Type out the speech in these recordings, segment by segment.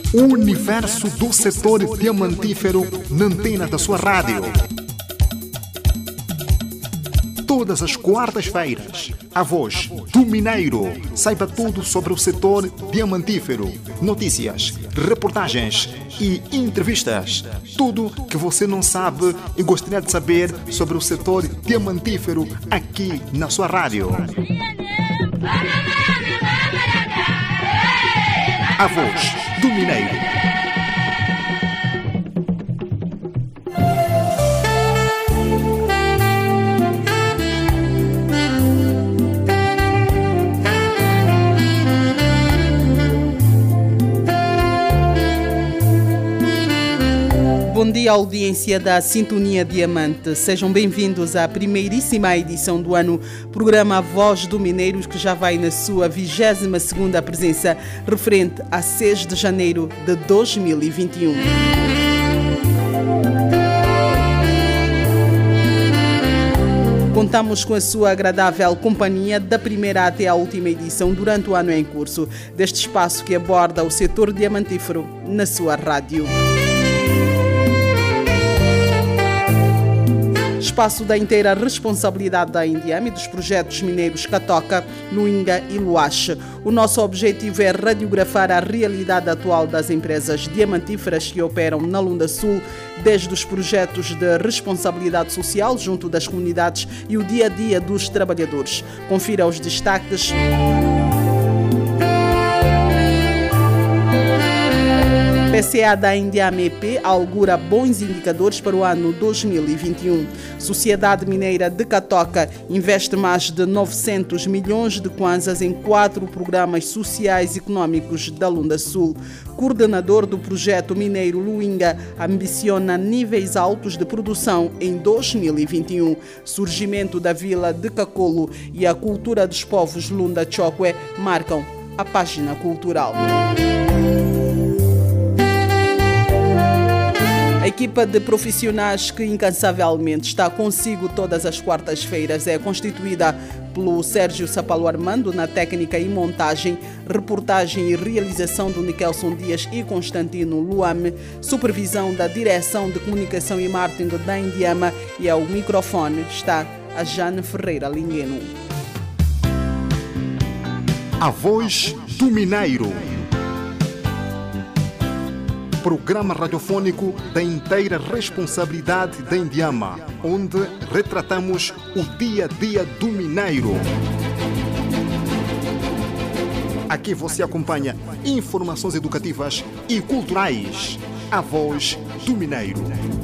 O universo do setor diamantífero na antena da sua rádio. Todas as quartas-feiras, a voz do Mineiro. Saiba tudo sobre o setor diamantífero. Notícias, reportagens e entrevistas. Tudo que você não sabe e gostaria de saber sobre o setor diamantífero aqui na sua rádio. A voz do Mineiro. Bom dia, audiência da Sintonia Diamante. Sejam bem-vindos à primeiríssima edição do ano, programa Voz do Mineiro, que já vai na sua 22ª presença, referente a 6 de janeiro de 2021. Contamos com a sua agradável companhia da primeira até a última edição durante o ano em curso, deste espaço que aborda o setor diamantífero na sua rádio. Espaço da inteira responsabilidade da Indiama e dos projetos mineiros Catoca, Luinga e Luache. O nosso objetivo é radiografar a realidade atual das empresas diamantíferas que operam na Lunda Sul, desde os projetos de responsabilidade social junto das comunidades e o dia-a-dia dos trabalhadores. Confira os destaques. PCA da Indiama EP augura bons indicadores para o ano 2021. Sociedade Mineira de Catoca investe mais de 900 milhões de kwanzas em 4 programas sociais e econômicos da Lunda Sul. Coordenador do projeto mineiro Luinga ambiciona níveis altos de produção em 2021. Surgimento da vila de Cacolo e a cultura dos povos Lunda Chokwe marcam a página cultural. A equipa de profissionais que incansavelmente está consigo todas as quartas-feiras é constituída pelo Sérgio Sapalo Armando na técnica e montagem, reportagem e realização do Nikelson Dias e Constantino Luame, supervisão da direção de comunicação e marketing da Indiama, e ao microfone está a Jane Ferreira Lingueno. A voz do Mineiro. Programa radiofônico da inteira responsabilidade da Indiama, onde retratamos o dia-a-dia do mineiro. Aqui você acompanha informações educativas e culturais. A voz do Mineiro.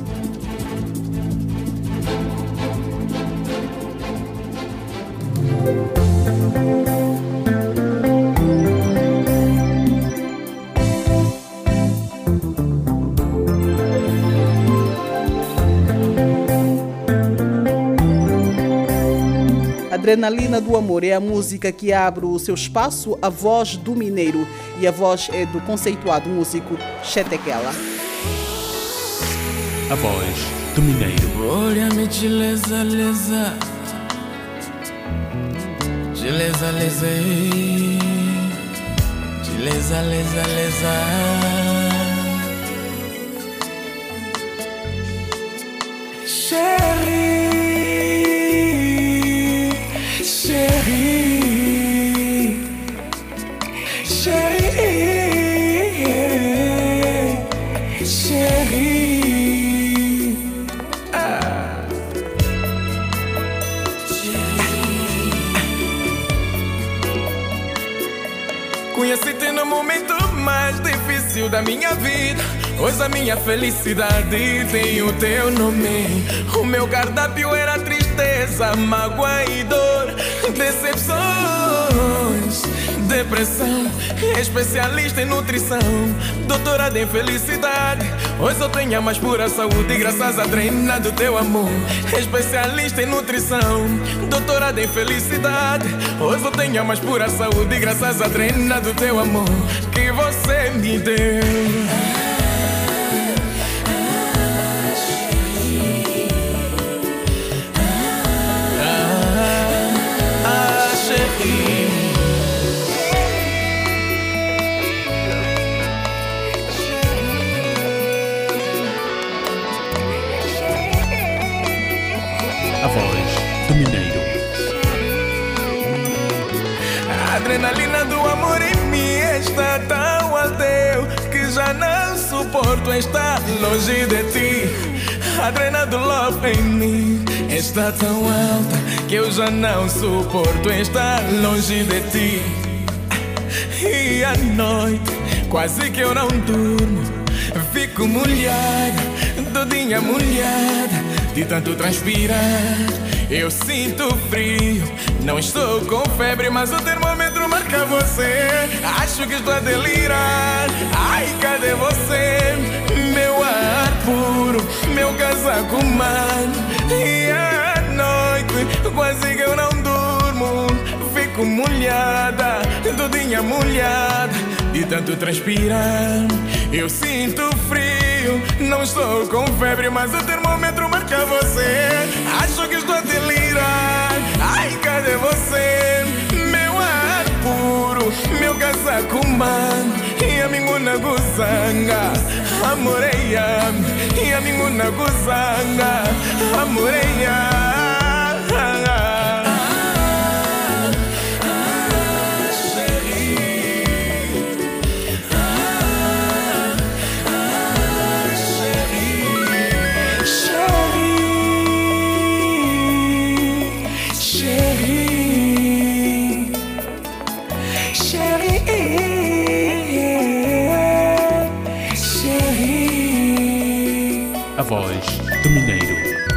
Adrenalina do Amor é a música que abre o seu espaço, a voz do mineiro, e a voz é do conceituado músico Chetequela. A voz do mineiro. Olha-me, lesa, lesa, lesa, lesa, lesa, lesa, lesa. Chérie, chérie, chérie, chérie. Ah. Conheci-te no momento mais difícil da minha vida. Hoje a minha felicidade tem o teu nome. O meu cardápio era tristeza, mágoa e dor, decepções, depressão. Especialista em nutrição, doutorada em felicidade. Hoje eu tenho a mais pura saúde graças à treina do teu amor. Especialista em nutrição, doutorada em felicidade. Hoje eu tenho a mais pura saúde graças à treina do teu amor que você me deu. adrenalina do amor em mim está tão alteu que já não suporto estar longe de ti. A adrenalina do love em mim está tão alta que eu já não suporto estar longe de ti. E à noite quase que eu não durmo, fico molhada, todinha molhada, de tanto transpirar. Eu sinto frio, não estou com febre, mas o termômetro marca você. Acho que estou a delirar. Ai, cadê você? Meu ar puro, meu casaco mano. E à noite quase que eu não durmo, fico molhada, todinha molhada, de tanto transpirar. Eu sinto frio, não estou com febre, mas o termômetro marca você. Acho que estou a delirar. Ai, cadê você? Meu ar puro, meu casaco mano. E a minguna gozanga, amoreia. E a minguna gozanga, amoreia. A voz do Mineiro.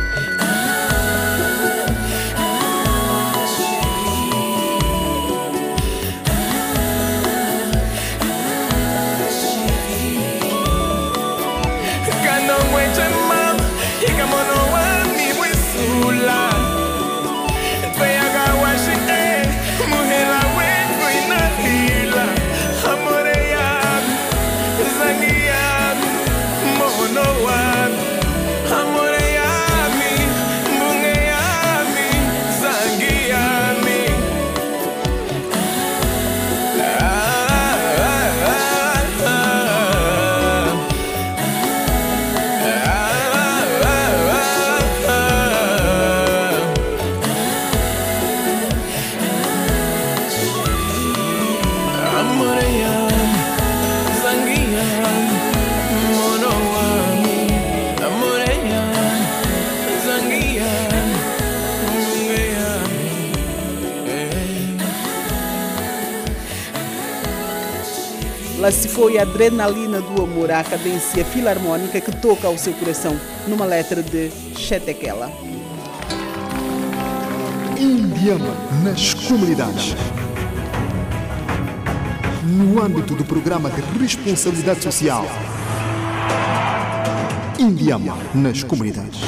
Lá se foi a adrenalina do amor, a cadência filarmônica que toca ao seu coração, numa letra de Chetequela. Indiama nas comunidades. No âmbito do programa de responsabilidade social. Indiama nas comunidades.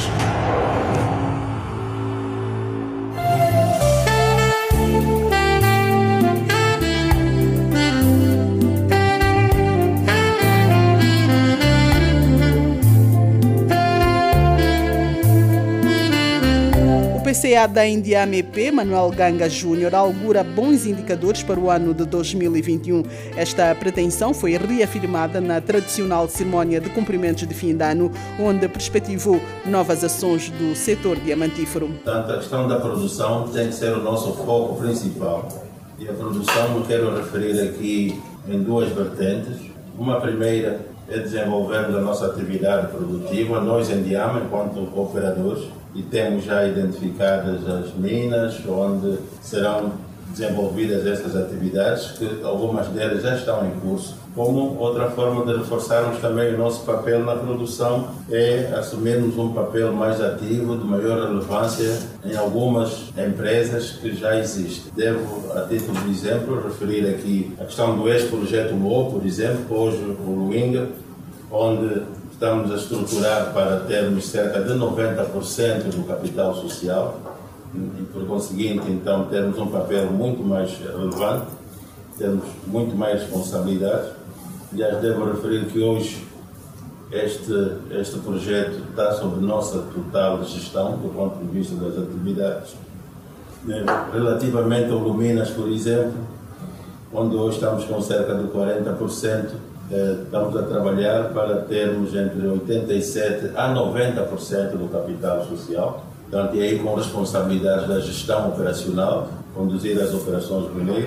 O PCA da Indiama-EP, Manuel Ganga Júnior, augura bons indicadores para o ano de 2021. Esta pretensão foi reafirmada na tradicional cerimónia de cumprimentos de fim de ano, onde perspectivou novas ações do setor diamantífero. Portanto, a questão da produção tem que ser o nosso foco principal. E a produção eu quero referir aqui em duas vertentes. Uma primeira é desenvolvermos a nossa atividade produtiva, nós em Indiama, enquanto operadores, e temos já identificadas as minas onde serão desenvolvidas essas atividades, que algumas delas já estão em curso. Como outra forma de reforçarmos também o nosso papel na produção é assumirmos um papel mais ativo, de maior relevância em algumas empresas que já existem. Devo, a título de exemplo, referir aqui a questão do ex-projeto LO, por exemplo, hoje o Luinga, onde estamos a estruturar para termos cerca de 90% do capital social e, por conseguinte, então, termos um papel muito mais relevante, temos muito mais responsabilidade. Aliás, devo referir que hoje este projeto está sob nossa total gestão, do ponto de vista das atividades. Relativamente ao Luminas, por exemplo, onde hoje estamos com cerca de 40%, estamos a trabalhar para termos entre 87% a 90% do capital social. Portanto, e aí com responsabilidades da gestão operacional, conduzir as operações mineiras.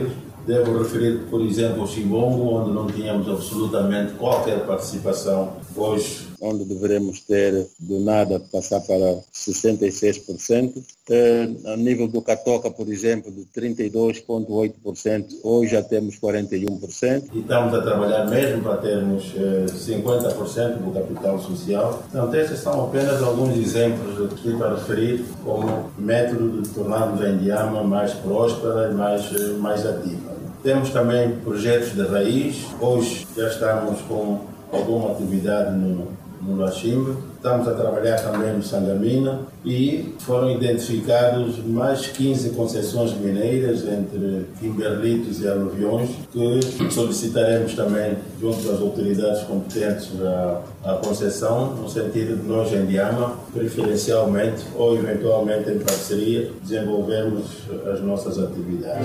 Devo referir, por exemplo, o Chimbongo, onde não tínhamos absolutamente qualquer participação. Hoje, onde deveremos ter, do nada, passar para 66%. A nível do Catoca, por exemplo, de 32,8%, hoje já temos 41%. E estamos a trabalhar mesmo para termos 50% do capital social. Então, estes são apenas alguns exemplos que estou a referir como método de tornarmos a Indiama mais próspera e mais ativa. Temos também projetos de raiz. Hoje já estamos com alguma atividade no Luachimbe. Estamos a trabalhar também no Sangamina e foram identificados mais 15 concessões mineiras entre Kimberlitos e Aluviões que solicitaremos também junto das autoridades competentes a concessão no sentido de nós em Indiama, preferencialmente ou eventualmente em parceria, desenvolvermos as nossas atividades.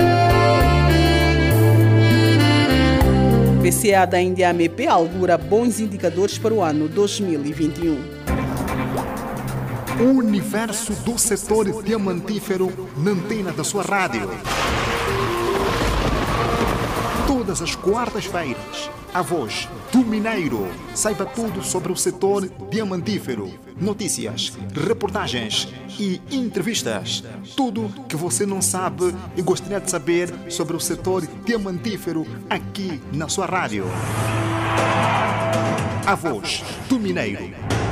PCA da Indiama-EP augura bons indicadores para o ano 2021. O universo do setor diamantífero na antena da sua rádio. Todas as quartas-feiras, a voz do Mineiro. Saiba tudo sobre o setor diamantífero. Notícias, reportagens e entrevistas. Tudo que você não sabe e gostaria de saber sobre o setor diamantífero aqui na sua rádio. A voz do Mineiro.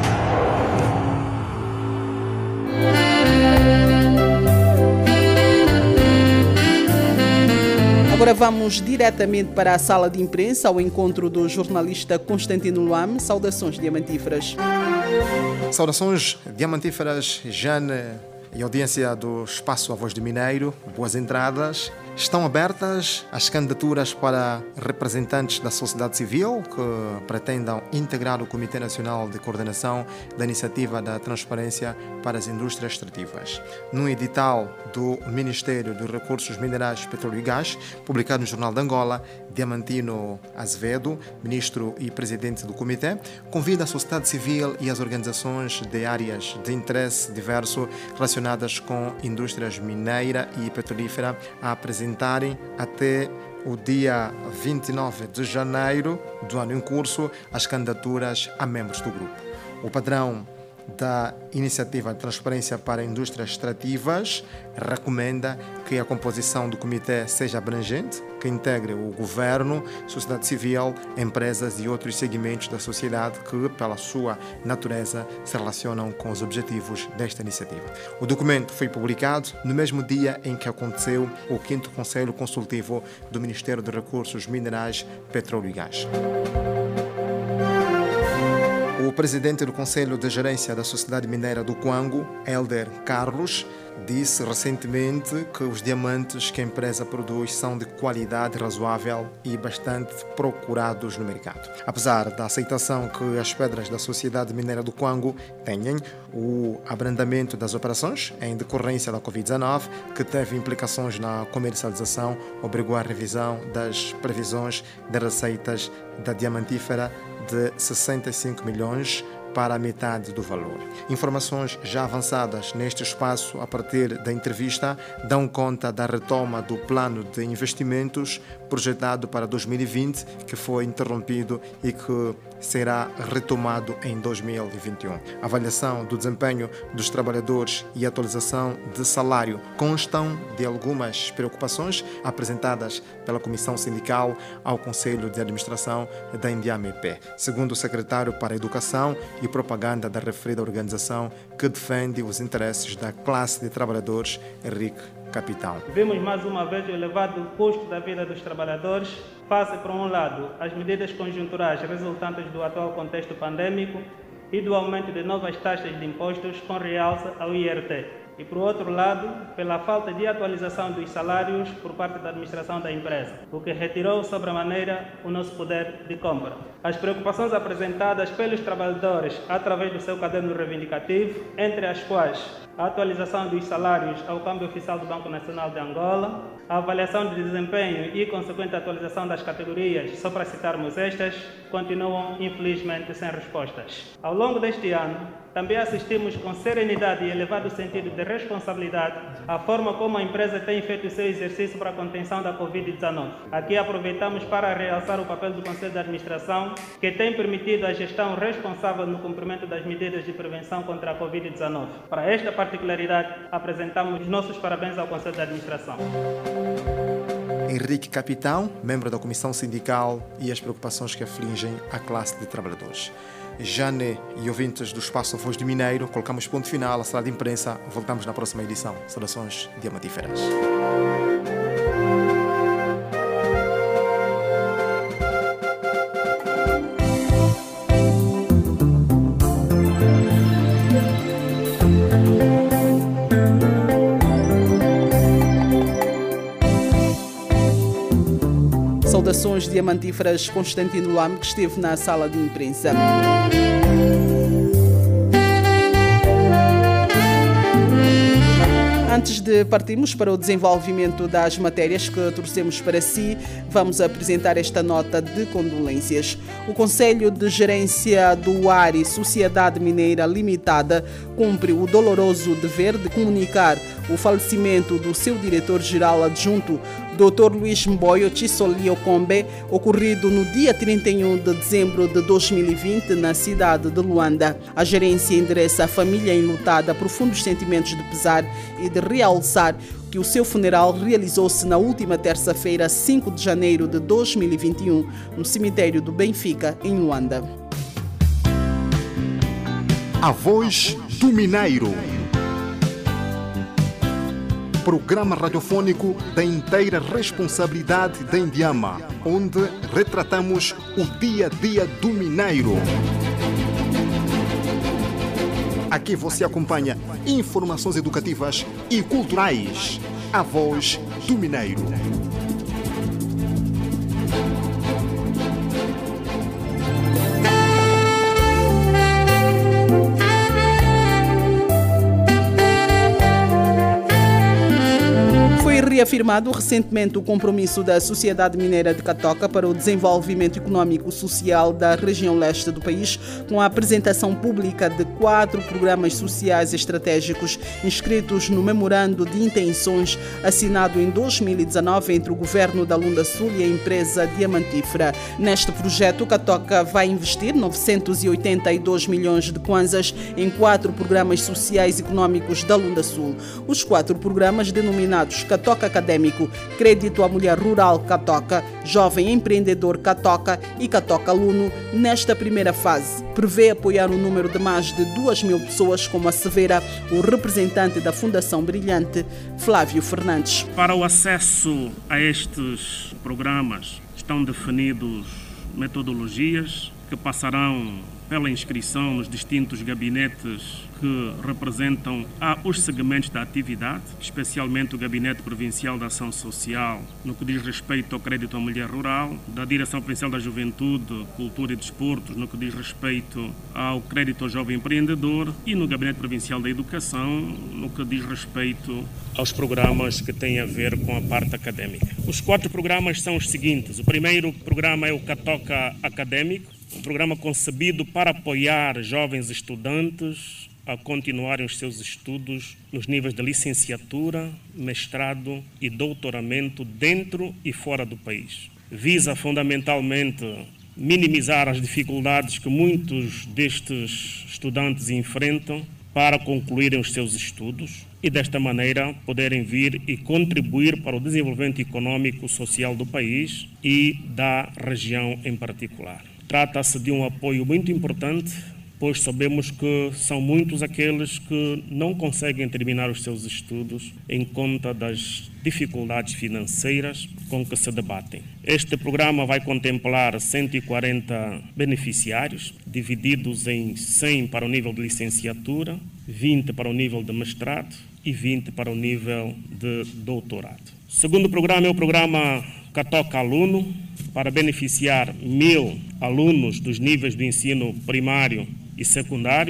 Agora vamos diretamente para a sala de imprensa, ao encontro do jornalista Constantino Luame. Saudações diamantíferas. Saudações diamantíferas, Jane e audiência do Espaço A Voz do Mineiro. Boas entradas. Estão abertas as candidaturas para representantes da sociedade civil que pretendam integrar o Comitê Nacional de Coordenação da Iniciativa da Transparência para as Indústrias Extrativas. No edital do Ministério dos Recursos Minerais, Petróleo e Gás, publicado no Jornal de Angola, Diamantino Azevedo, ministro e presidente do Comitê, convida a sociedade civil e as organizações de áreas de interesse diverso relacionadas com indústrias mineira e petrolífera a apresentarem até o dia 29 de janeiro do ano em curso as candidaturas a membros do grupo. O padrão da Iniciativa de Transparência para Indústrias Extrativas recomenda que a composição do comitê seja abrangente, que integre o governo, sociedade civil, empresas e outros segmentos da sociedade que, pela sua natureza, se relacionam com os objetivos desta iniciativa. O documento foi publicado no mesmo dia em que aconteceu o 5º Conselho Consultivo do Ministério dos Recursos Minerais, Petróleo e Gás. O presidente do Conselho de Gerência da Sociedade Mineira do Cuango, Helder Carlos, disse recentemente que os diamantes que a empresa produz são de qualidade razoável e bastante procurados no mercado. Apesar da aceitação que as pedras da Sociedade Mineira do Cuango têm, o abrandamento das operações em decorrência da Covid-19, que teve implicações na comercialização, obrigou à revisão das previsões de receitas da diamantífera de 65 milhões para a metade do valor. Informações já avançadas neste espaço a partir da entrevista dão conta da retoma do plano de investimentos projetado para 2020, que foi interrompido e que será retomado em 2021. A avaliação do desempenho dos trabalhadores e a atualização de salário constam de algumas preocupações apresentadas pela Comissão Sindical ao Conselho de Administração da Indiama-EP, segundo o secretário para a Educação e Propaganda da referida organização, que defende os interesses da classe de trabalhadores, Henrique Capitão. Vemos mais uma vez o elevado custo da vida dos trabalhadores, face, por um lado, às medidas conjunturais resultantes do atual contexto pandêmico e do aumento de novas taxas de impostos com realce ao IRT. E, por outro lado, pela falta de atualização dos salários por parte da administração da empresa, o que retirou sobremaneira o nosso poder de compra. As preocupações apresentadas pelos trabalhadores através do seu caderno reivindicativo, entre as quais a atualização dos salários ao câmbio oficial do Banco Nacional de Angola, a avaliação de desempenho e consequente atualização das categorias, só para citarmos estas, continuam infelizmente sem respostas. Ao longo deste ano, também assistimos com serenidade e elevado sentido de responsabilidade a forma como a empresa tem feito o seu exercício para a contenção da Covid-19. Aqui aproveitamos para realçar o papel do Conselho de Administração, que tem permitido a gestão responsável no cumprimento das medidas de prevenção contra a Covid-19. Para esta particularidade, apresentamos nossos parabéns ao Conselho de Administração. Henrique Capitão, membro da Comissão Sindical, e as preocupações que afligem a classe de trabalhadores. Jane e ouvintes do Espaço Voz do Mineiro, colocamos ponto final à sala de imprensa. Voltamos na próxima edição. Saudações diamantíferas. Saudações diamantíferas, Constantino Lame, que esteve na sala de imprensa. Antes de partirmos para o desenvolvimento das matérias que trouxemos para si, vamos apresentar esta nota de condolências. O Conselho de Gerência do ARI Sociedade Mineira Limitada cumpre o doloroso dever de comunicar o falecimento do seu diretor-geral adjunto, Dr. Luís Mboyo Chisoli Okombe, ocorrido no dia 31 de dezembro de 2020 na cidade de Luanda. A gerência endereça à família enlutada profundos sentimentos de pesar e de realçar que o seu funeral realizou-se na última terça-feira, 5 de janeiro de 2021, no cemitério do Benfica, em Luanda. A Voz do Mineiro. Programa radiofônico da inteira responsabilidade da Indiama, onde retratamos o dia a dia do mineiro. Aqui você acompanha informações educativas e culturais. A Voz do Mineiro. Reafirmado recentemente o compromisso da Sociedade Mineira de Catoca para o desenvolvimento econômico e social da região leste do país, com a apresentação pública de 4 programas sociais estratégicos inscritos no Memorando de Intenções assinado em 2019 entre o Governo da Lunda Sul e a empresa diamantífera. Neste projeto, Catoca vai investir 982 milhões de kwanzas em 4 programas sociais econômicos da Lunda Sul. Os 4 programas denominados Catoca Académico, Crédito à Mulher Rural Catoca, Jovem Empreendedor Catoca e Catoca Aluno, nesta primeira fase, prevê apoiar um número de mais de 2.000 pessoas, como assevera o representante da Fundação Brilhante, Flávio Fernandes. Para o acesso a estes programas estão definidos metodologias que passarão pela inscrição nos distintos gabinetes que representam os segmentos da atividade, especialmente o Gabinete Provincial da Ação Social, no que diz respeito ao crédito à mulher rural, da Direção Provincial da Juventude, Cultura e Desportos, no que diz respeito ao crédito ao jovem empreendedor, e no Gabinete Provincial da Educação, no que diz respeito aos programas que têm a ver com a parte académica. Os 4 programas são os seguintes. O primeiro programa é o Catoca Académico, um programa concebido para apoiar jovens estudantes a continuarem os seus estudos nos níveis de licenciatura, mestrado e doutoramento dentro e fora do país. Visa fundamentalmente minimizar as dificuldades que muitos destes estudantes enfrentam para concluírem os seus estudos e, desta maneira, poderem vir e contribuir para o desenvolvimento econômico e social do país e da região em particular. Trata-se de um apoio muito importante, pois sabemos que são muitos aqueles que não conseguem terminar os seus estudos em conta das dificuldades financeiras com que se debatem. Este programa vai contemplar 140 beneficiários, divididos em 100 para o nível de licenciatura, 20 para o nível de mestrado e 20 para o nível de doutorado. O segundo programa é o programa Catoca Aluno, para beneficiar 1.000 alunos dos níveis do ensino primário e secundário,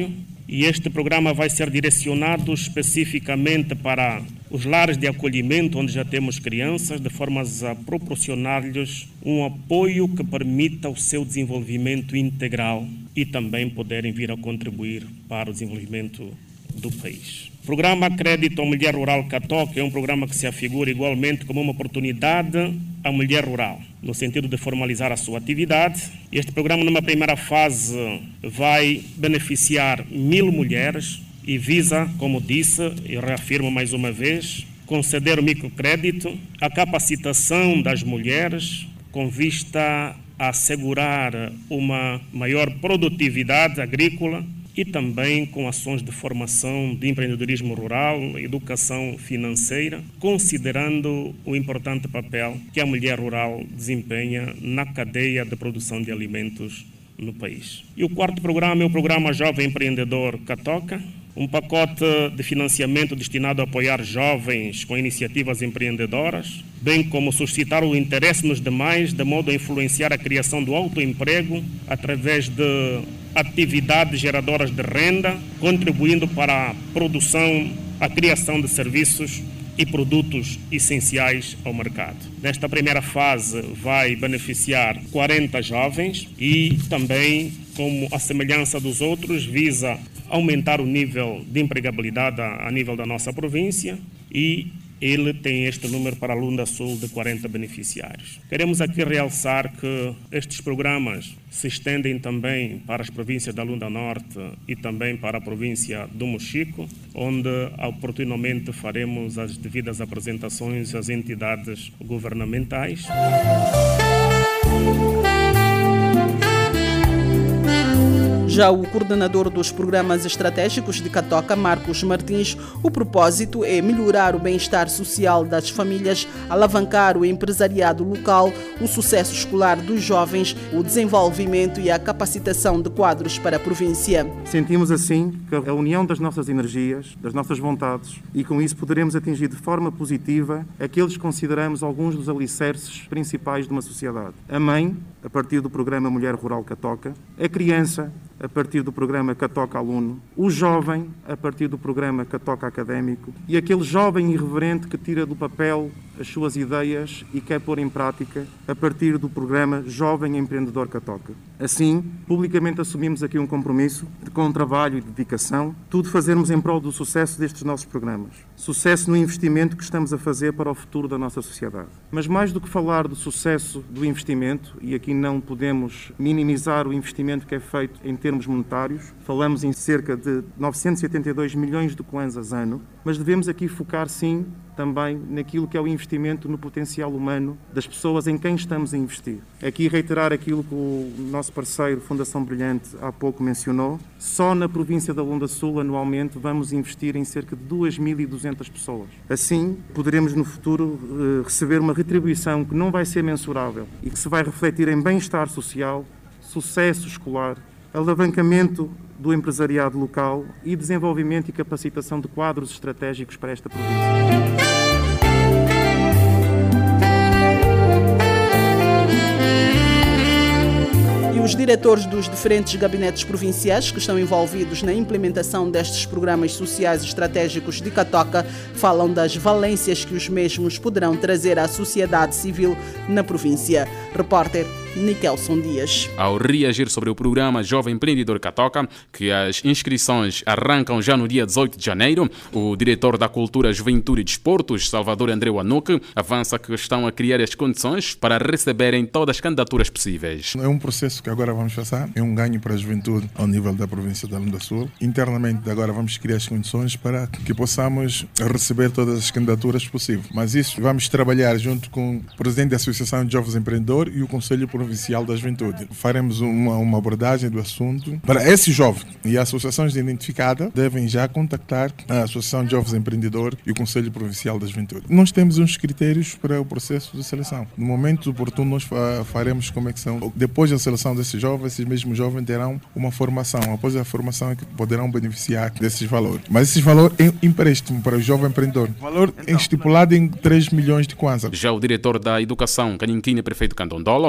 e este programa vai ser direcionado especificamente para os lares de acolhimento onde já temos crianças, de forma a proporcionar-lhes um apoio que permita o seu desenvolvimento integral e também poderem vir a contribuir para o desenvolvimento do país. O programa Crédito à Mulher Rural Catoca é um programa que se afigura igualmente como uma oportunidade à mulher rural, no sentido de formalizar a sua atividade. Este programa, numa primeira fase, vai beneficiar 1.000 mulheres e visa, como disse, e reafirmo mais uma vez, conceder o microcrédito, a capacitação das mulheres com vista a assegurar uma maior produtividade agrícola e também com ações de formação de empreendedorismo rural, educação financeira, considerando o importante papel que a mulher rural desempenha na cadeia de produção de alimentos no país. E o quarto programa é o programa Jovem Empreendedor Catoca, um pacote de financiamento destinado a apoiar jovens com iniciativas empreendedoras, bem como suscitar o interesse nos demais, de modo a influenciar a criação do autoemprego através de atividades geradoras de renda, contribuindo para a produção, a criação de serviços e produtos essenciais ao mercado. Nesta primeira fase vai beneficiar 40 jovens e também, como a semelhança dos outros, visa aumentar o nível de empregabilidade a nível da nossa província e ele tem este número para a Lunda Sul de 40 beneficiários. Queremos aqui realçar que estes programas se estendem também para as províncias da Lunda Norte e também para a província do Mochico, onde oportunamente faremos as devidas apresentações às entidades governamentais. Já o coordenador dos programas estratégicos de Catoca, Marcos Martins, o propósito é melhorar o bem-estar social das famílias, alavancar o empresariado local, o sucesso escolar dos jovens, o desenvolvimento e a capacitação de quadros para a província. Sentimos assim que a união das nossas energias, das nossas vontades, e com isso poderemos atingir de forma positiva aqueles que consideramos alguns dos alicerces principais de uma sociedade. A mãe, a partir do programa Mulher Rural Catoca, a criança, a partir do programa Catoca Aluno, o jovem, a partir do programa Catoca Académico, e aquele jovem irreverente que tira do papel as suas ideias e quer pôr em prática a partir do programa Jovem Empreendedor Catoca. Assim, publicamente assumimos aqui um compromisso de, com trabalho e dedicação, tudo fazermos em prol do sucesso destes nossos programas. Sucesso no investimento que estamos a fazer para o futuro da nossa sociedade. Mas mais do que falar do sucesso do investimento, e aqui não podemos minimizar o investimento que é feito em termos monetários, falamos em cerca de 982 milhões de kwanzas ano, mas devemos aqui focar sim também naquilo que é o investimento no potencial humano das pessoas em quem estamos a investir. Aqui reiterar aquilo que o nosso parceiro Fundação Brilhante há pouco mencionou, só na província da Lunda Sul anualmente vamos investir em cerca de 2.200 pessoas. Assim poderemos no futuro receber uma retribuição que não vai ser mensurável e que se vai refletir em bem-estar social, sucesso escolar, alavancamento do empresariado local e desenvolvimento e capacitação de quadros estratégicos para esta província. Os diretores dos diferentes gabinetes provinciais que estão envolvidos na implementação destes programas sociais estratégicos de Catoca falam das valências que os mesmos poderão trazer à sociedade civil na província. Repórter Nikelson Dias. Ao reagir sobre o programa Jovem Empreendedor Catoca, que as inscrições arrancam já no dia 18 de janeiro, o diretor da Cultura, Juventude e Desportos, Salvador André Wanuque, avança que estão a criar as condições para receberem todas as candidaturas possíveis. É um processo que agora vamos passar, é um ganho para a juventude ao nível da província da Lunda Sul. Internamente agora vamos criar as condições para que possamos receber todas as candidaturas possíveis. Mas isso vamos trabalhar junto com o presidente da Associação de Jovens Empreendedores e o Conselho Provincial da Juventude. Faremos uma abordagem do assunto para esse jovem, e as associações identificadas devem já contactar a Associação de Jovens Empreendedores e o Conselho Provincial da Juventude. Nós temos uns critérios para o processo de seleção. No momento oportuno nós faremos como é que são. Depois da seleção desses jovens, esses mesmos jovens terão uma formação. Após a formação é que poderão beneficiar desses valores. Mas esse valor é empréstimo para o jovem empreendedor. O valor é estipulado em 3 milhões de kwanza. Já o diretor da Educação, Caninquinha, prefeito Candondolo, o programa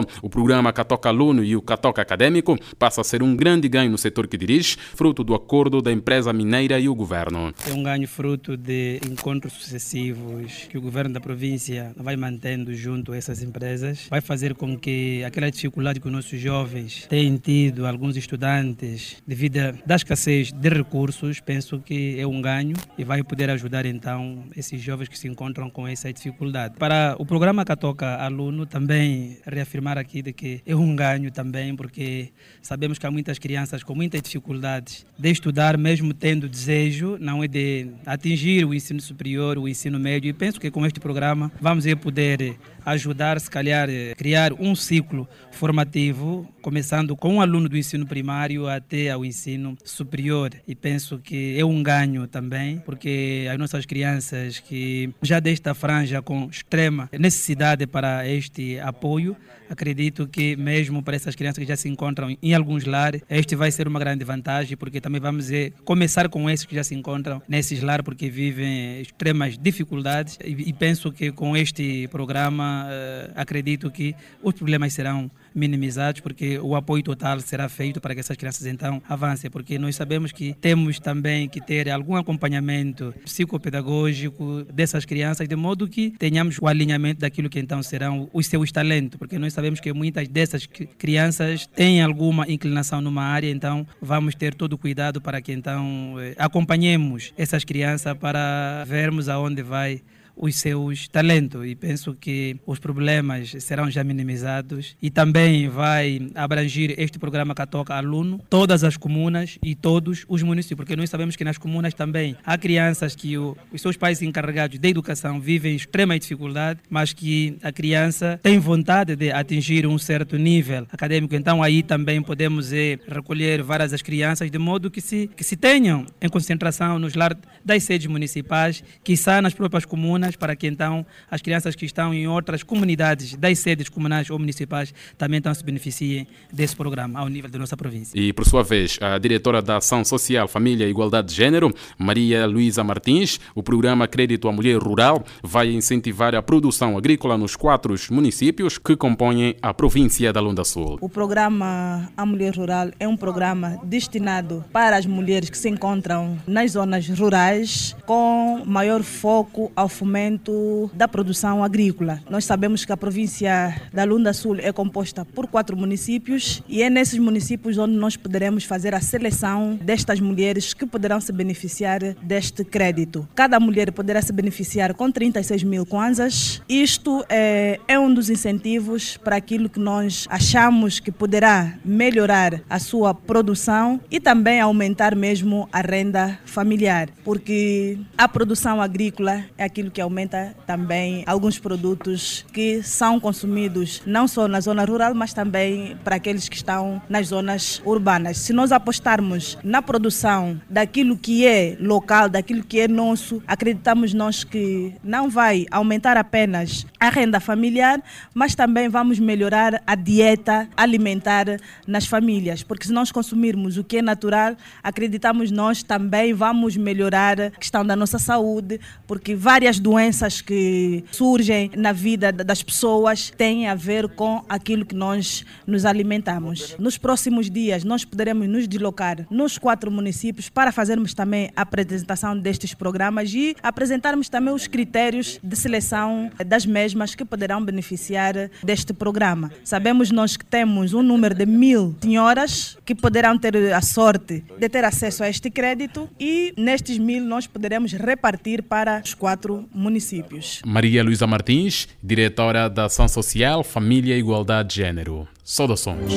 programa Catoca Aluno e o Catoca Académico passa a ser um grande ganho no setor que dirige, fruto do acordo da empresa mineira e o governo. É um ganho fruto de encontros sucessivos que o governo da província vai mantendo junto a essas empresas. Vai fazer com que aquela dificuldade que os nossos jovens têm tido, alguns estudantes, devido à escassez de recursos, penso que é um ganho e vai poder ajudar então esses jovens que se encontram com essa dificuldade. Para o programa Catoca Aluno, também reafirmar aqui de que é um ganho também, porque sabemos que há muitas crianças com muitas dificuldades de estudar, mesmo tendo desejo, não é de atingir o ensino superior, o ensino médio, e penso que com este programa vamos poder ajudar, se calhar, criar um ciclo formativo, começando com um aluno do ensino primário até ao ensino superior. E penso que é um ganho também, porque as nossas crianças que já desta franja com extrema necessidade para este apoio, acredito que mesmo para essas crianças que já se encontram em alguns lares, este vai ser uma grande vantagem, porque também vamos começar com esses que já se encontram nesses lares, porque vivem extremas dificuldades, e penso que com este programa acredito que os problemas serão minimizados, porque o apoio total será feito para que essas crianças então avancem, porque nós sabemos que temos também que ter algum acompanhamento psicopedagógico dessas crianças, de modo que tenhamos o alinhamento daquilo que então serão os seus talentos, porque nós sabemos que muitas dessas crianças têm alguma inclinação numa área, então vamos ter todo o cuidado para que então acompanhemos essas crianças para vermos aonde vai os seus talentos, e penso que os problemas serão já minimizados, e também vai abranger este programa Catoca Aluno todas as comunas e todos os municípios, porque nós sabemos que nas comunas também há crianças que os seus pais encarregados de educação vivem extrema dificuldade, mas que a criança tem vontade de atingir um certo nível acadêmico, então aí também podemos recolher várias das crianças, de modo que se tenham em concentração nos lares das sedes municipais, quiçá nas próprias comunas, para que então as crianças que estão em outras comunidades das sedes comunais ou municipais também então se beneficiem desse programa ao nível da nossa província. E por sua vez, a diretora da Ação Social, Família e Igualdade de Gênero, Maria Luísa Martins, o programa Crédito à Mulher Rural vai incentivar a produção agrícola nos 4 municípios que compõem a província da Lunda Sul. O programa A Mulher Rural é um programa destinado para as mulheres que se encontram nas zonas rurais, com maior foco ao fomento da produção agrícola. Nós sabemos que a província da Lunda Sul é composta por 4 municípios, e é nesses municípios onde nós poderemos fazer a seleção destas mulheres que poderão se beneficiar deste crédito. Cada mulher poderá se beneficiar com 36 mil kwanzas. Isto é um dos incentivos para aquilo que nós achamos que poderá melhorar a sua produção e também aumentar mesmo a renda familiar, porque a produção agrícola é aquilo que aumenta também alguns produtos que são consumidos não só na zona rural, mas também para aqueles que estão nas zonas urbanas. Se nós apostarmos na produção daquilo que é local, daquilo que é nosso, acreditamos nós que não vai aumentar apenas a renda familiar, mas também vamos melhorar a dieta alimentar nas famílias, porque se nós consumirmos o que é natural, acreditamos nós também vamos melhorar a questão da nossa saúde, porque várias doenças que surgem na vida das pessoas têm a ver com aquilo que nós nos alimentamos. Nos próximos dias nós poderemos nos deslocar nos 4 municípios para fazermos também a apresentação destes programas e apresentarmos também os critérios de seleção das mesmas que poderão beneficiar deste programa. Sabemos nós que temos um número de 1000 senhoras que poderão ter a sorte de ter acesso a este crédito, e nestes 1000 nós poderemos repartir para os 4 municípios. Maria Luísa Martins, diretora da Ação Social, Família e Igualdade de Gênero. Saudações.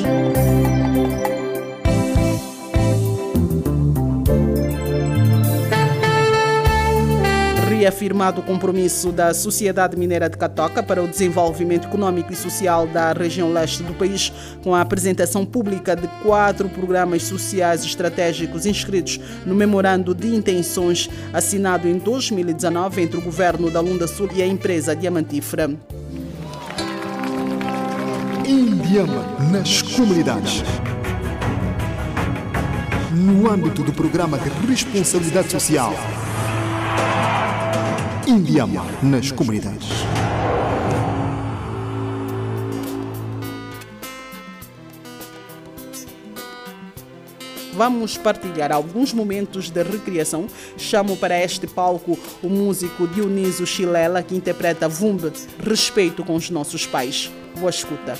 Reafirmado o compromisso da Sociedade Mineira de Catoca para o desenvolvimento econômico e social da região leste do país, com a apresentação pública de 4 programas sociais estratégicos inscritos no Memorando de Intenções assinado em 2019 entre o Governo da Lunda Sul e a empresa diamantífera. Indiama nas comunidades. No âmbito do Programa de Responsabilidade Social. Indiama nas comunidades. vamos partilhar alguns momentos de recriação. Chamo para este palco o músico Dionísio Chilela, que interpreta Vumbi, Respeito com os Nossos Pais. Boa escuta.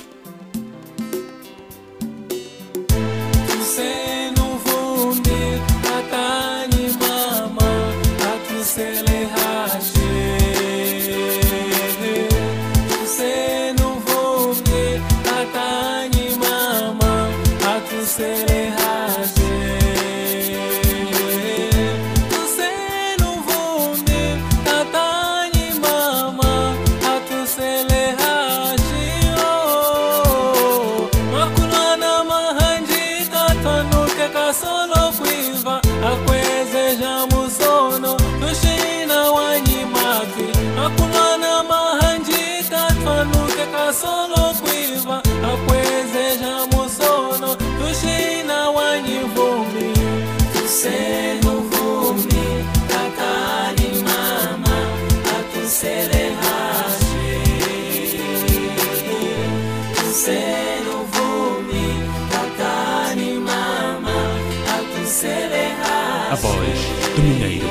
A voz do Mineiro.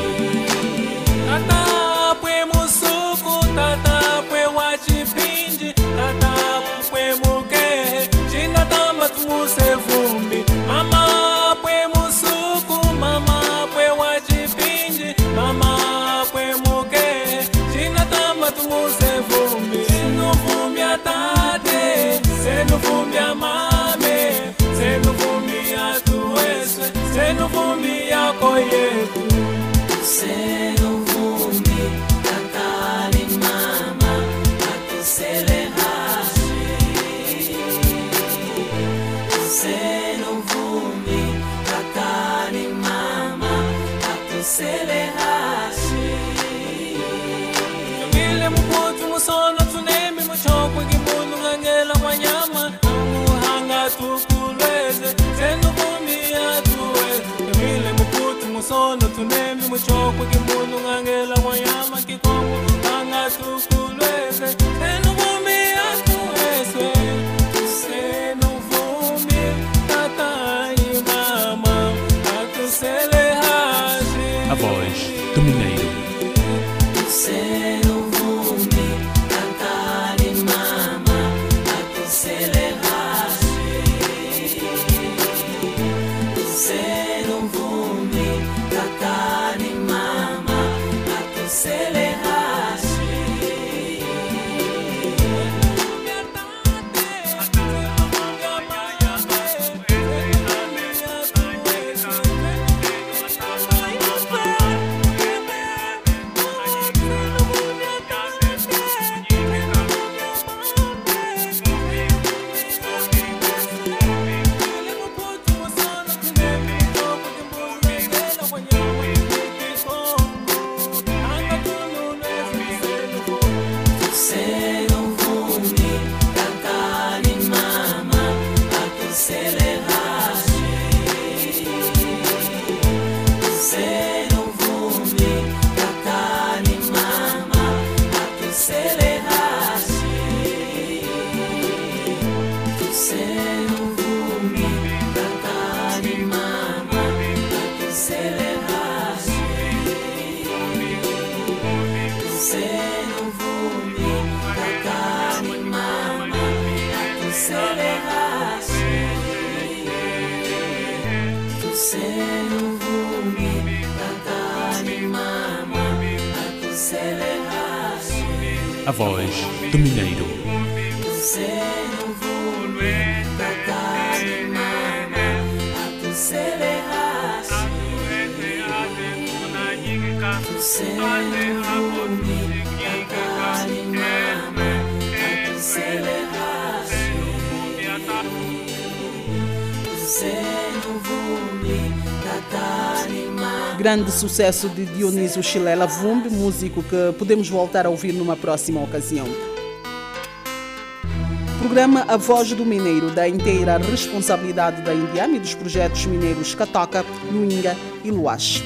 A voz do Mineiro. A voz do Mineiro. Grande sucesso de Dionísio Chilela, Vumbi, músico que podemos voltar a ouvir numa próxima ocasião. Programa A Voz do Mineiro, da inteira responsabilidade da Indiame e dos projetos mineiros Catoca, Luinga e Luache.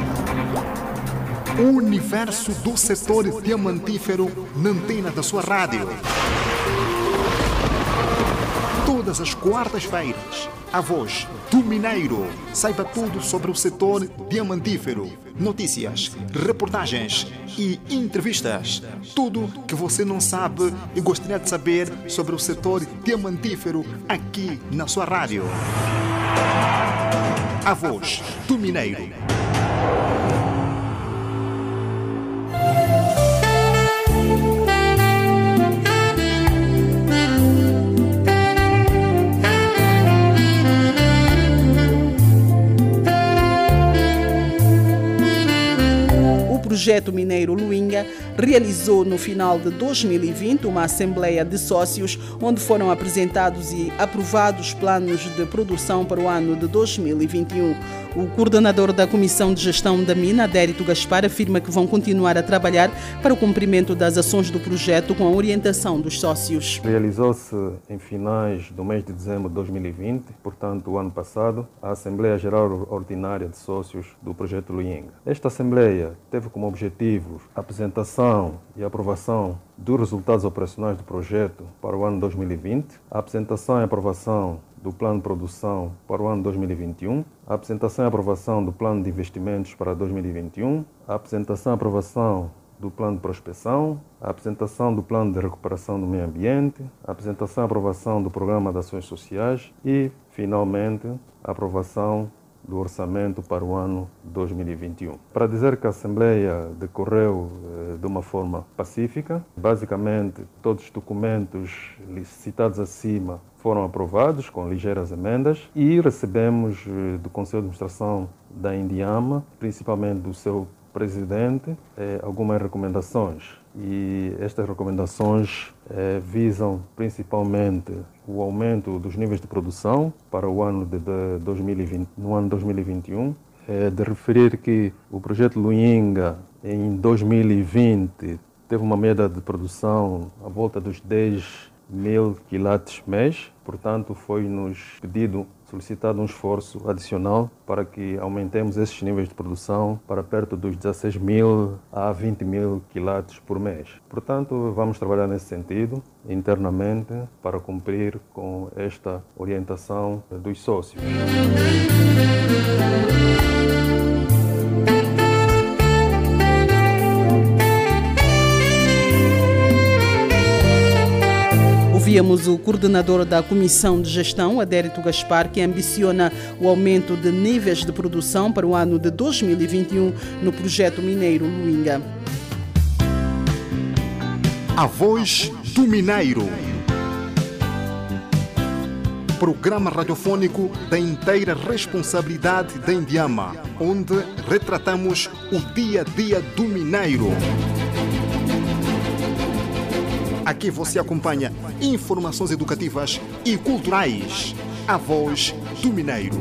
O universo do setor diamantífero na antena da sua rádio. Todas as quartas-feiras, A voz do Mineiro. Saiba tudo sobre o setor diamantífero. Notícias, reportagens e entrevistas. Tudo que você não sabe e gostaria de saber sobre o setor diamantífero aqui na sua rádio. A voz do Mineiro. O projeto mineiro Luinga realizou no final de 2020 uma assembleia de sócios onde foram apresentados e aprovados planos de produção para o ano de 2021. O coordenador da Comissão de Gestão da Mina, Adérito Gaspar, afirma que vão continuar a trabalhar para o cumprimento das ações do projeto com a orientação dos sócios. Realizou-se em finais do mês de dezembro de 2020, portanto o ano passado, a Assembleia Geral Ordinária de Sócios do projeto Luinga. Esta Assembleia teve como objetivo a apresentação e aprovação dos resultados operacionais do projeto para o ano 2020, a apresentação e aprovação do plano de produção para o ano 2021, a apresentação e aprovação do plano de investimentos para 2021, a apresentação e aprovação do plano de prospecção, a apresentação do plano de recuperação do meio ambiente, a apresentação e aprovação do programa de ações sociais e, finalmente, a aprovação do orçamento para o ano 2021. Para dizer que a Assembleia decorreu de uma forma pacífica, basicamente todos os documentos citados acima foram aprovados com ligeiras emendas e recebemos do Conselho de Administração da Indiama, principalmente do seu presidente, algumas recomendações. E estas recomendações visam principalmente o aumento dos níveis de produção para o ano de 2020, no ano 2021. De referir que o projeto Luinga em 2020 teve uma média de produção à volta dos 10.000 quilates mês, portanto foi-nos solicitado um esforço adicional para que aumentemos esses níveis de produção para perto dos 16.000 a 20.000 quilates por mês. Portanto, vamos trabalhar nesse sentido internamente para cumprir com esta orientação dos sócios. Ouvíamos o coordenador da Comissão de Gestão, Adérito Gaspar, que ambiciona o aumento de níveis de produção para o ano de 2021 no projeto mineiro Luinga. A voz do Mineiro. Programa radiofônico da inteira responsabilidade da Indiama, onde retratamos o dia a dia do mineiro. Aqui você acompanha informações educativas e culturais. A voz do Mineiro.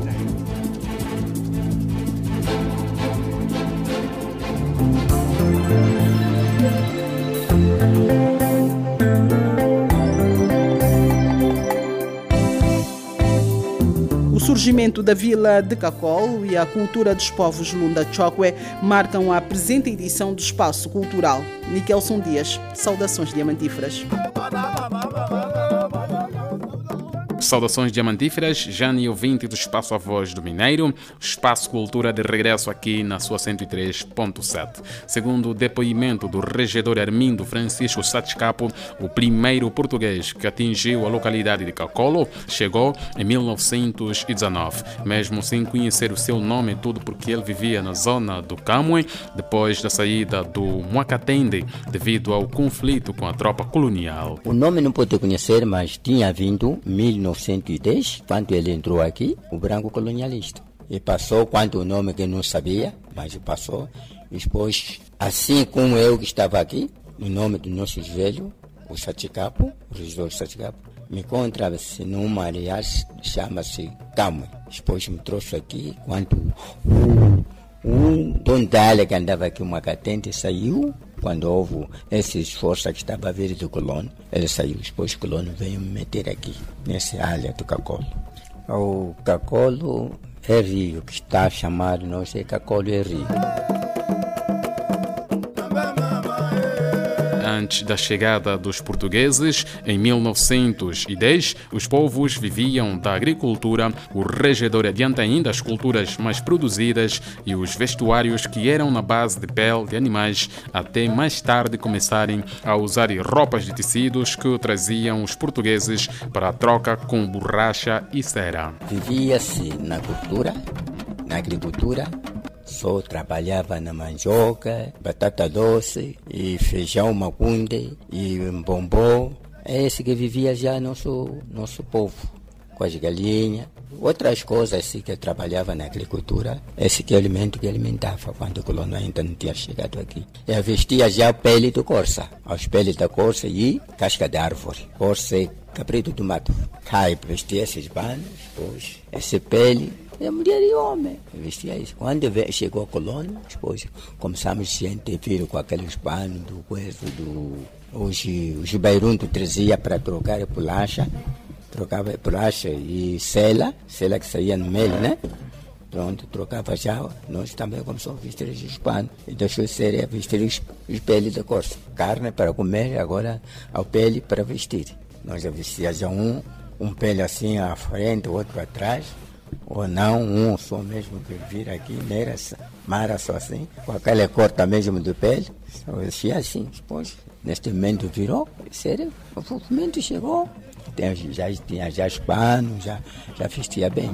O surgimento da vila de Cacol e a cultura dos povos Lunda Chokwe marcam a presente edição do Espaço Cultural. Nikelson Dias, saudações diamantíferas. Saudações diamantíferas, Jane ouvinte do Espaço A Voz do Mineiro, Espaço Cultura de regresso aqui na sua 103.7. Segundo o depoimento do regedor Armindo Francisco Saticapo, o primeiro português que atingiu a localidade de Cacolo chegou em 1919, mesmo sem conhecer o seu nome, tudo porque ele vivia na zona do Camue, depois da saída do Muacatende, devido ao conflito com a tropa colonial. O nome não pode conhecer, mas tinha vindo em 1910, quando ele entrou aqui, o branco colonialista. E passou quanto o nome que não sabia, mas passou. E depois, assim como eu que estava aqui, no nome do nosso velho, o Saticapo, o regidor Saticapo, me encontrava-se numa área, chama-se Camue. Depois me trouxe aqui, quando o dono da área que andava aqui, uma catente, saiu. Quando houve esse esforço que estava a vir do colono, ele saiu. Depois o colono veio me meter aqui, nessa área do Cacolo. O Cacolo é rio, que está chamado, não sei, Cacolo é rio. Antes da chegada dos portugueses, em 1910, os povos viviam da agricultura. O regedor adianta ainda as culturas mais produzidas e os vestuários que eram na base de pele de animais, até mais tarde começarem a usar roupas de tecidos que traziam os portugueses para a troca com borracha e cera. Vivia-se na cultura, na agricultura. Só trabalhava na mandioca, batata doce, e feijão macunde, e bombom. É esse que vivia já nosso povo, com as galinhas. Outras coisas assim, que trabalhava na agricultura, esse que é o alimento que alimentava quando o colono ainda não tinha chegado aqui. Eu vestia já a pele do corça, as peles da corça e casca de árvore. Corça é cabrito do mato. Cai, vestia esses panos, depois essa pele. É mulher e homem, vestia isso. Quando chegou a colônia, depois começamos a gente vir com aqueles panos do coisa os beiruntos trazia para trocar bolacha, trocava bolacha e sela que saía no meio, né? Pronto, trocava já, nós também começamos a vestir os panos e deixou de ser vestir os peles da corça. Carne para comer, agora a pele para vestir. Nós já vestíamos já um pele assim à frente, outro atrás. Ou não, um só mesmo que vira aqui, mara só assim, com aquela corta mesmo do pele, só vestia assim. Depois, neste momento virou, sério, o movimento chegou, tinha já os panos, já vestia bem.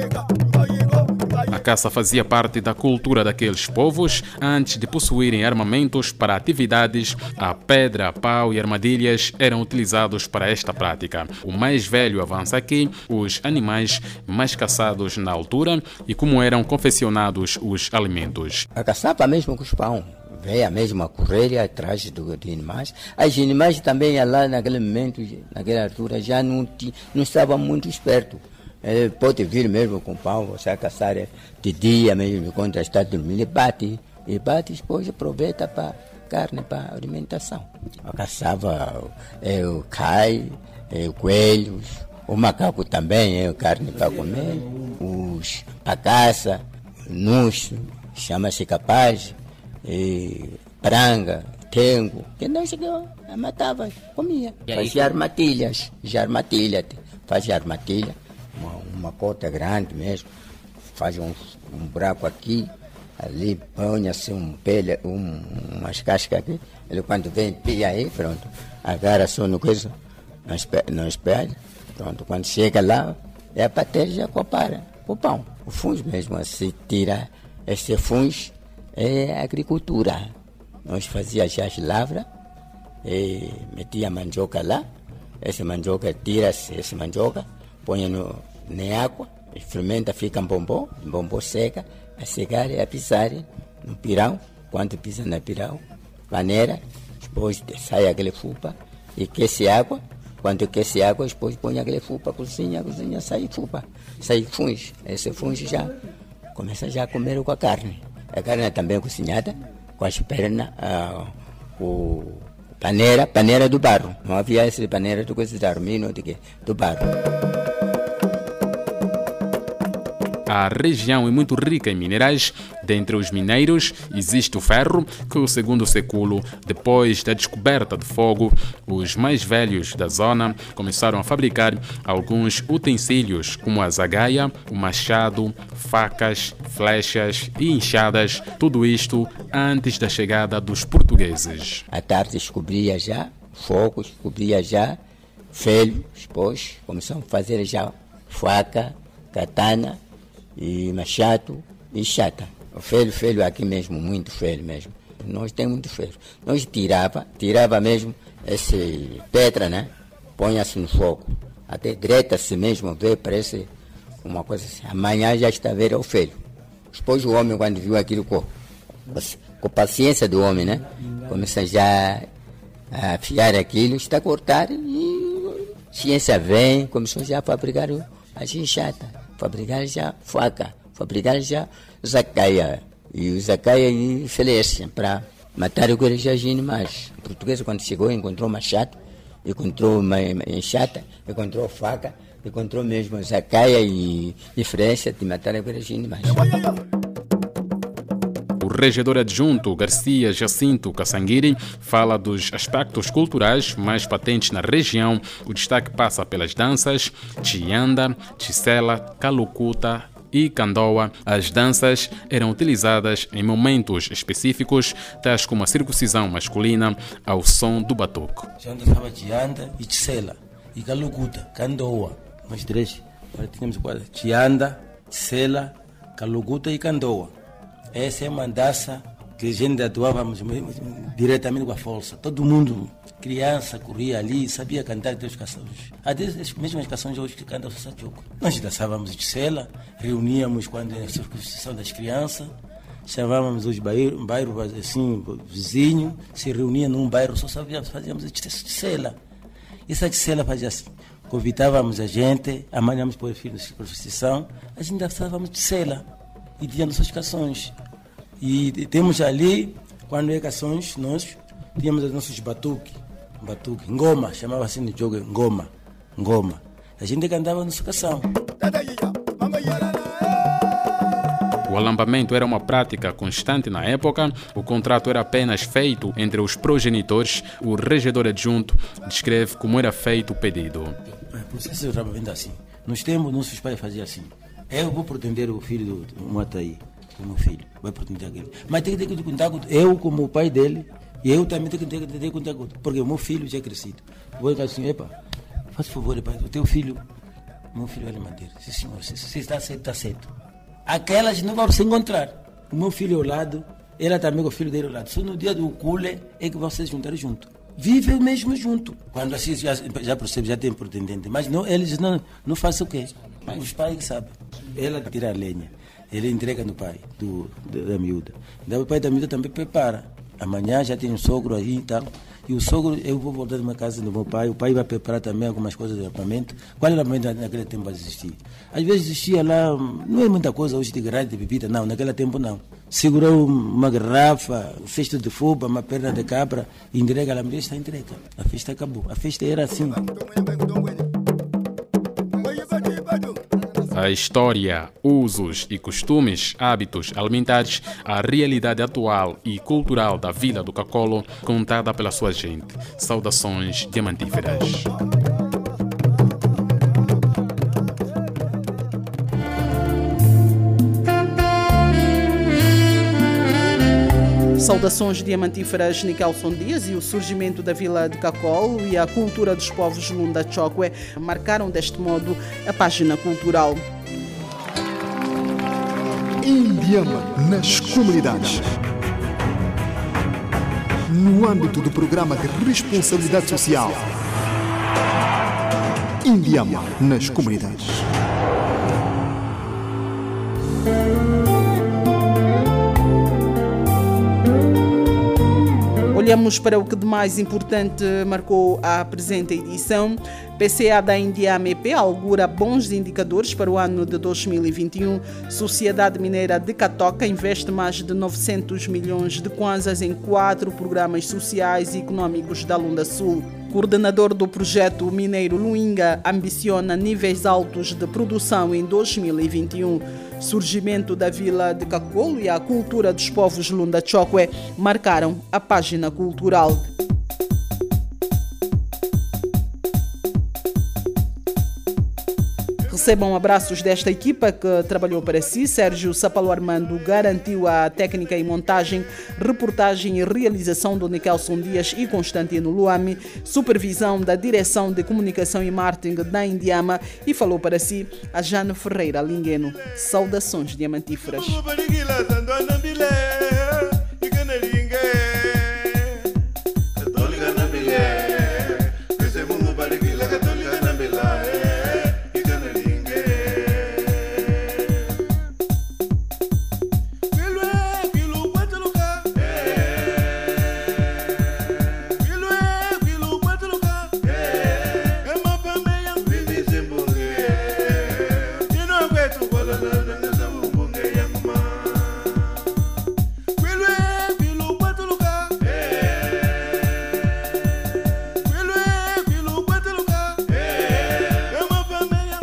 A caça fazia parte da cultura daqueles povos. Antes de possuírem armamentos para atividades, a pedra, pau e armadilhas eram utilizados para esta prática. O mais velho avança aqui os animais mais caçados na altura e como eram confeccionados os alimentos. A caçava mesmo com os pão. Veio mesmo a correr atrás de animais. Os animais também lá naquele momento, naquela altura, já não estavam muito espertos. Pode vir mesmo com pão, você a caçar de dia mesmo, quando está dormindo, bate, depois aproveita para carne, para alimentação. Eu caçava o cai, coelhos, o macaco também, carne para comer, os pacaça, nuxo, chama-se capaz, pranga, tengo, que não chegou, matava, comia. Fazia armadilhas, fazia armadilha. Uma cota grande mesmo, faz um buraco aqui, ali põe-se umas cascas aqui, ele quando vem pia aí, pronto, agarra só no coisa, no espelho, pronto, quando chega lá, é para ter já compara o pão. O fungo mesmo, assim, tira esse fungo, é agricultura. Nós fazíamos já as lavras, metia a mandioca lá, essa mandioca tira-se, essa mandioca, põe na água, fermenta, fica bombom seca, a secar e a pisar no pirão. Quando pisa na pirão, maneira, depois sai aquele fupa e aquece água. Quando aquece água, depois põe aquele fupa, cozinha, sai fupa, sai fungo. Esse fungo já começa já a comer com a carne. A carne é também cozinhada, com as pernas, paneira do barro. Não havia essa paneira do coisa de alumínio, do barro. A região é muito rica em minerais. Dentre os mineiros existe o ferro, que segundo o século, depois da descoberta de fogo, os mais velhos da zona começaram a fabricar alguns utensílios, como a zagaia, o machado, facas, flechas e enxadas. Tudo isto antes da chegada dos portugueses. À tarde descobria já fogo, descobria já felho, depois começaram a fazer já faca, katana, e machado e chata. O felho aqui mesmo, muito felho mesmo. Nós temos muito felho. Nós tirava mesmo essa pedra, né? Põe-se no fogo. Até direita-se mesmo, vê, parece uma coisa assim. Amanhã já está a ver o felho. Depois o homem, quando viu aquilo, com paciência do homem, né? Começa já a afiar aquilo, está a cortar e a ciência vem, começou já a fabricar as enxadas. Fabricar já faca, fabricar já zacaia. E o zacaia e flecha para matar os animais. O português, quando chegou, encontrou machado, encontrou uma enxada, encontrou faca, encontrou mesmo zacaia e flecha de matar os animais. O regedor adjunto Garcia Jacinto Kassanguiri fala dos aspectos culturais mais patentes na região. O destaque passa pelas danças Chianda, Chisela, Kalukuta e Candoa. As danças eram utilizadas em momentos específicos, tais como a circuncisão masculina, ao som do batuque. Já dançava Chianda e Chisela, e Kalukuta, Candoa. Nós três, tínhamos quase Chianda, Chisela, Kalukuta e Candoa. Essa é uma dança que a gente atuávamos diretamente com a força. Todo mundo, criança, corria ali, sabia cantar as canções. Até as mesmas canções hoje que cantam o Sassachoco. Nós dançávamos de Cela, reuníamos quando era a circuncisão das crianças, chamávamos os bairros assim, vizinhos, se reuniam num bairro, só fazíamos de Cela. Essa de Cela fazia assim, convidávamos a gente, amanhãmos para o filho de circuncisão, a gente dançávamos de Cela e tínhamos suas canções. E temos ali, quando é canções, nós tínhamos os nossos batuque, ngoma, chamava assim de jogo, ngoma. A gente cantava a nossa canção. O alambamento era uma prática constante na época. O contrato era apenas feito entre os progenitores. O regedor adjunto descreve como era feito o pedido. O processo estava vendo assim. Nos tempos, nossos pais faziam assim. Eu vou pretender o filho do Mataí. O meu filho vai pretender aquele. Mas tem que ter contato, eu como o pai dele, e eu também tenho que ter contato, porque o meu filho já é crescido. Vou dizer assim, faz favor, pai, o teu filho, meu filho vai lhe manter. Sim, senhor, se está certo, está certo. Aquelas não vão se encontrar. O meu filho ao lado, ela também com o filho dele ao lado. Só no dia do cule é que vocês juntarem junto. Vivem mesmo junto. Quando assim já percebe, já tem pretendente. Mas não, eles não fazem o quê? Mas os pais sabem. Ela tira a lenha. Ele entrega no pai da miúda. Então, o pai da miúda também prepara. Amanhã já tem um sogro aí e tal. E o sogro, eu vou voltar de uma casa do meu pai. O pai vai preparar também algumas coisas de armamento. Qual era o armamento naquele tempo existia? Às vezes existia lá, não é muita coisa hoje de garagem, de bebida, não. Naquele tempo não. Segurou uma garrafa, um cesto de fuba, uma perna de cabra, e entrega lá, está entrega. A festa acabou. A festa era assim. A história, usos e costumes, hábitos alimentares, a realidade atual e cultural da Vila do Cacolo, contada pela sua gente. Saudações diamantíferas. Saudações diamantíferas Nicalson Dias. E o surgimento da Vila de Cacolo e a cultura dos povos Lunda Chokwe marcaram deste modo a página cultural. Indiama nas comunidades. No âmbito do programa de responsabilidade social. Indiama nas comunidades. Olhamos para o que de mais importante marcou a presente edição. PCA da Indiama EP augura bons indicadores para o ano de 2021. Sociedade Mineira de Catoca investe mais de 900 milhões de kwanzas em 4 programas sociais e econômicos da Lunda Sul. Coordenador do projeto mineiro Luinga ambiciona níveis altos de produção em 2021. Surgimento da Vila de Cacolo e a cultura dos povos Lunda Chokwe marcaram a página cultural. Recebam abraços desta equipa que trabalhou para si. Sérgio Sapalo Armando garantiu a técnica e montagem, reportagem e realização do Nicalson Dias e Constantino Luame, supervisão da Direção de Comunicação e Marketing da Indiama, e falou para si a Jane Ferreira Lingueno. Saudações diamantíferas.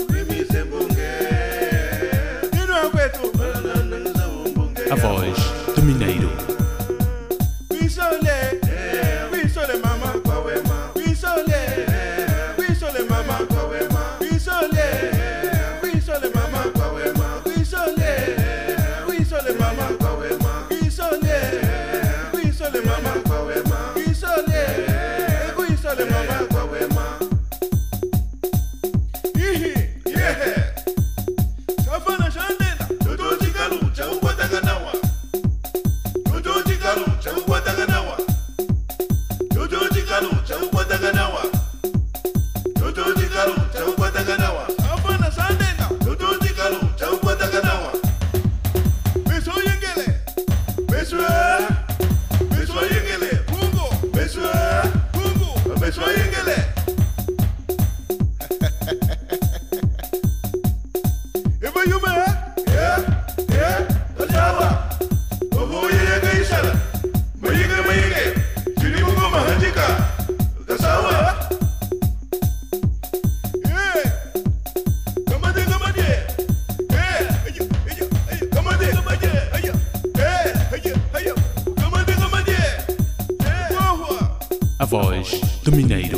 A voz do Mineiro. A voz do Mineiro.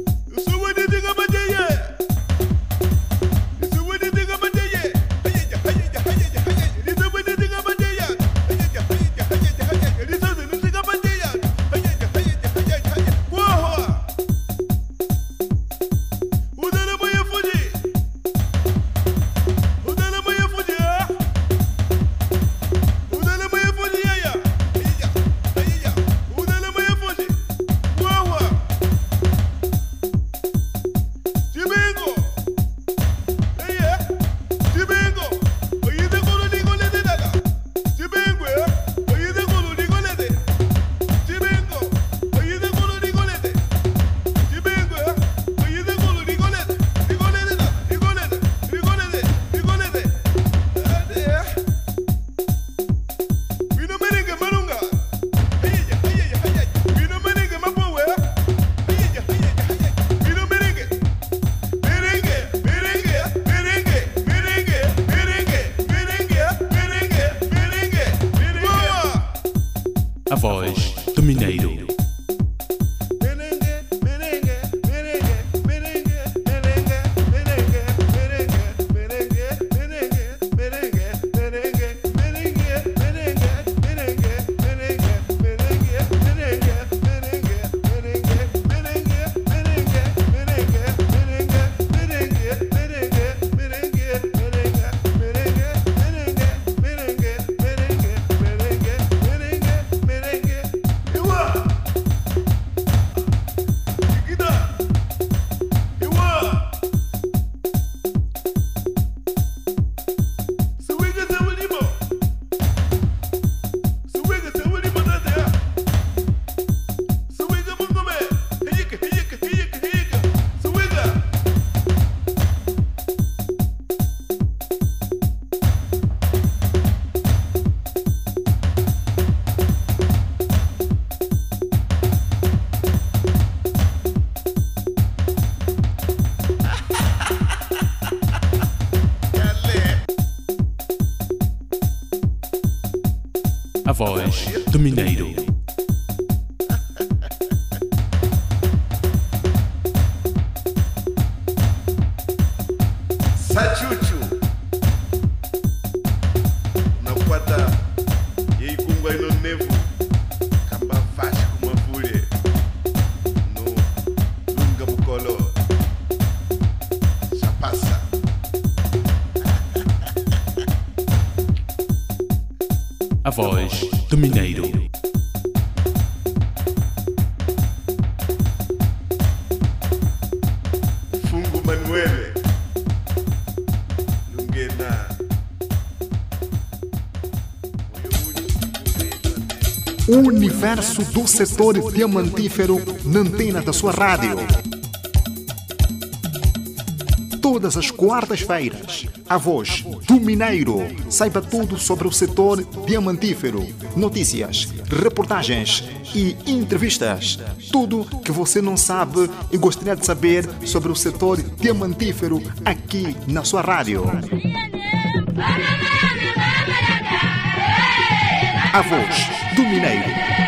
A voz do Mineiro. A voz do Mineiro. Sachuchu na kwata e kungwa ino nevo kamba faz com uma fúria no lunga bukolo já passa. A voz do Mineiro. Fungo Manuele Lungena. O universo do setor diamantífero na antena da sua rádio. Todas as quartas-feiras, a voz do Mineiro. Saiba tudo sobre o setor diamantífero. Notícias, reportagens e entrevistas. Tudo que você não sabe e gostaria de saber sobre o setor diamantífero aqui na sua rádio. A voz do Mineiro.